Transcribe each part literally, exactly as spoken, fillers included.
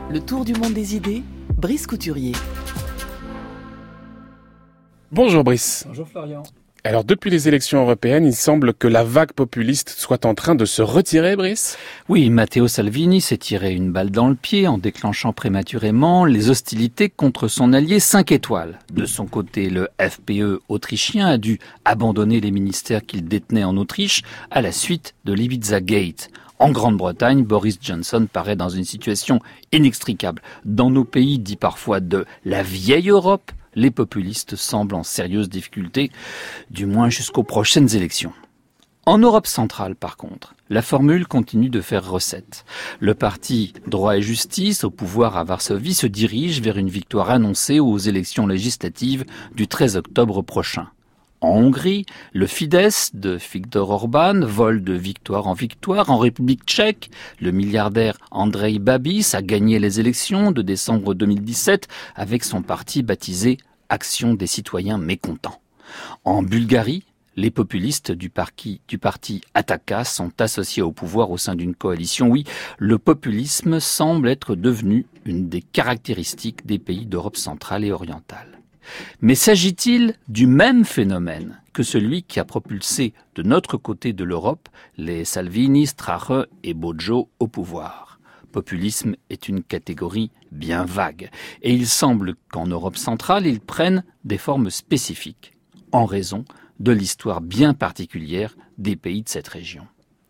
Le tour du monde des idées, Brice Couturier. Bonjour Brice. Bonjour Florian. Alors depuis les élections européennes, il semble que la vague populiste soit en train de se retirer, Brice ? Oui, Matteo Salvini s'est tiré une balle dans le pied en déclenchant prématurément les hostilités contre son allié cinq étoiles. De son côté, le F P E autrichien a dû abandonner les ministères qu'il détenait en Autriche à la suite de l'Ibiza Gate. En Grande-Bretagne, Boris Johnson paraît dans une situation inextricable. Dans nos pays dits parfois de la vieille Europe, les populistes semblent en sérieuse difficulté, du moins jusqu'aux prochaines élections. En Europe centrale, par contre, la formule continue de faire recette. Le parti Droit et Justice, au pouvoir à Varsovie, se dirige vers une victoire annoncée aux élections législatives du treize octobre prochain. En Hongrie, le Fidesz de Viktor Orban vole de victoire en victoire. En République tchèque, le milliardaire Andrej Babiš a gagné les élections de décembre deux mille dix-sept avec son parti baptisé Action des citoyens mécontents. En Bulgarie, les populistes du parti, du parti Ataka sont associés au pouvoir au sein d'une coalition. Oui, le populisme semble être devenu une des caractéristiques des pays d'Europe centrale et orientale. Mais s'agit-il du même phénomène que celui qui a propulsé de notre côté de l'Europe les Salvini, Strache et Bojo au pouvoir ? Populisme est une catégorie bien vague et il semble qu'en Europe centrale, ils prennent des formes spécifiques en raison de l'histoire bien particulière des pays de cette région.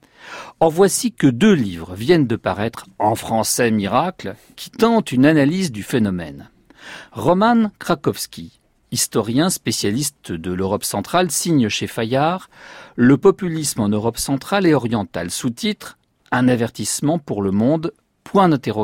Or voici que deux livres viennent de paraître en français miracle qui tentent une analyse du phénomène. Roman Krakowski, historien spécialiste de l'Europe centrale, signe chez Fayard « Le populisme en Europe centrale et orientale », sous-titre « Un avertissement pour le monde, point d'interrogation ».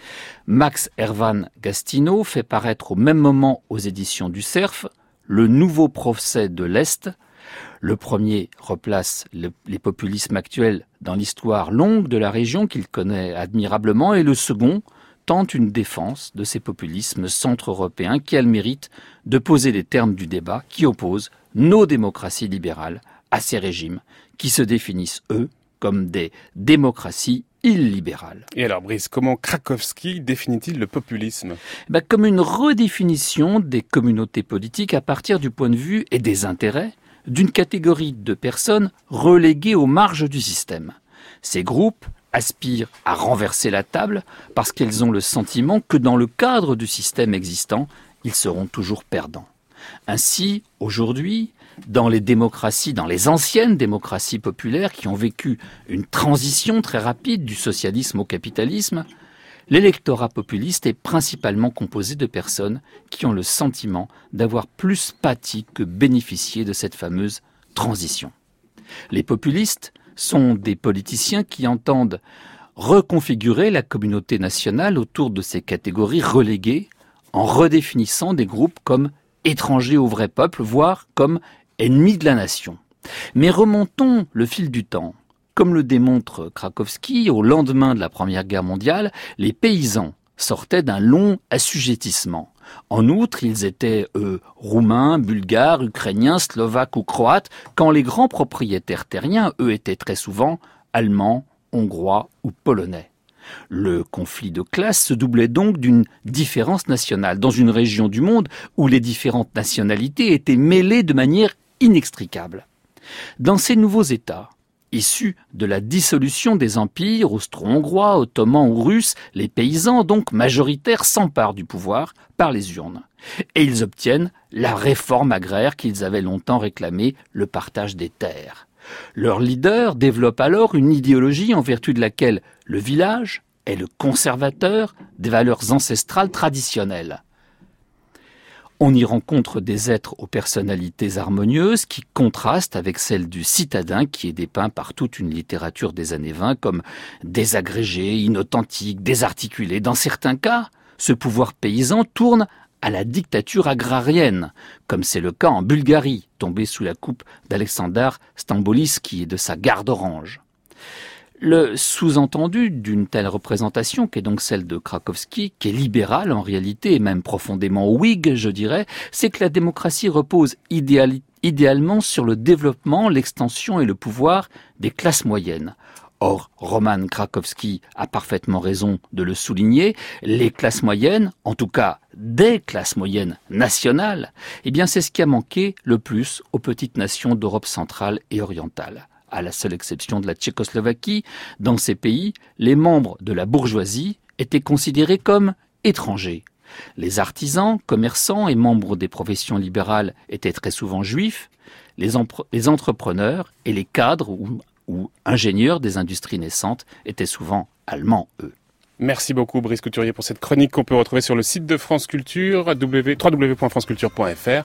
Max Hervan Gastineau fait paraître au même moment aux éditions du Cerf « Le nouveau procès de l'Est ». Le premier replace le, les populismes actuels dans l'histoire longue de la région qu'il connaît admirablement et le second tente une défense de ces populismes centre-européens qui a le mérite de poser les termes du débat qui oppose nos démocraties libérales à ces régimes qui se définissent, eux, comme des démocraties illibérales. Et alors, Brice, comment Krakowski définit-il le populisme ? Ben, comme une redéfinition des communautés politiques à partir du point de vue et des intérêts d'une catégorie de personnes reléguées aux marges du système. Ces groupes aspirent à renverser la table parce qu'elles ont le sentiment que dans le cadre du système existant, ils seront toujours perdants. Ainsi, aujourd'hui, dans les démocraties, dans les anciennes démocraties populaires qui ont vécu une transition très rapide du socialisme au capitalisme, l'électorat populiste est principalement composé de personnes qui ont le sentiment d'avoir plus pâti que bénéficié de cette fameuse transition. Les populistes sont des politiciens qui entendent reconfigurer la communauté nationale autour de ces catégories reléguées en redéfinissant des groupes comme étrangers au vrai peuple, voire comme ennemis de la nation. Mais remontons le fil du temps. Comme le démontre Krakowski, au lendemain de la Première Guerre mondiale, les paysans sortaient d'un long assujettissement. En outre, ils étaient, eux, roumains, bulgares, ukrainiens, slovaques ou croates, quand les grands propriétaires terriens, eux, étaient très souvent allemands, hongrois ou polonais. Le conflit de classe se doublait donc d'une différence nationale, dans une région du monde où les différentes nationalités étaient mêlées de manière inextricable. Dans ces nouveaux États, issus de la dissolution des empires austro-hongrois, ottomans ou russes, les paysans, donc majoritaires, s'emparent du pouvoir par les urnes. Et ils obtiennent la réforme agraire qu'ils avaient longtemps réclamée, le partage des terres. Leur leader développe alors une idéologie en vertu de laquelle le village est le conservateur des valeurs ancestrales traditionnelles. On y rencontre des êtres aux personnalités harmonieuses qui contrastent avec celles du citadin qui est dépeint par toute une littérature des années vingt comme désagrégé, inauthentique, désarticulé. Dans certains cas, ce pouvoir paysan tourne à la dictature agrarienne, comme c'est le cas en Bulgarie, tombée sous la coupe d'Alexandar Stambolijski et de sa garde orange. Le sous-entendu d'une telle représentation, qui est donc celle de Krakowski, qui est libérale en réalité, et même profondément whig, je dirais, c'est que la démocratie repose idéal, idéalement sur le développement, l'extension et le pouvoir des classes moyennes. Or, Roman Krakowski a parfaitement raison de le souligner, les classes moyennes, en tout cas des classes moyennes nationales, eh bien c'est ce qui a manqué le plus aux petites nations d'Europe centrale et orientale. À la seule exception de la Tchécoslovaquie, dans ces pays, les membres de la bourgeoisie étaient considérés comme étrangers. Les artisans, commerçants et membres des professions libérales étaient très souvent juifs, les, empre- les entrepreneurs et les cadres ou ou ingénieurs des industries naissantes étaient souvent allemands, eux. Merci beaucoup Brice Couturier pour cette chronique qu'on peut retrouver sur le site de France Culture, w w w point france culture point f r.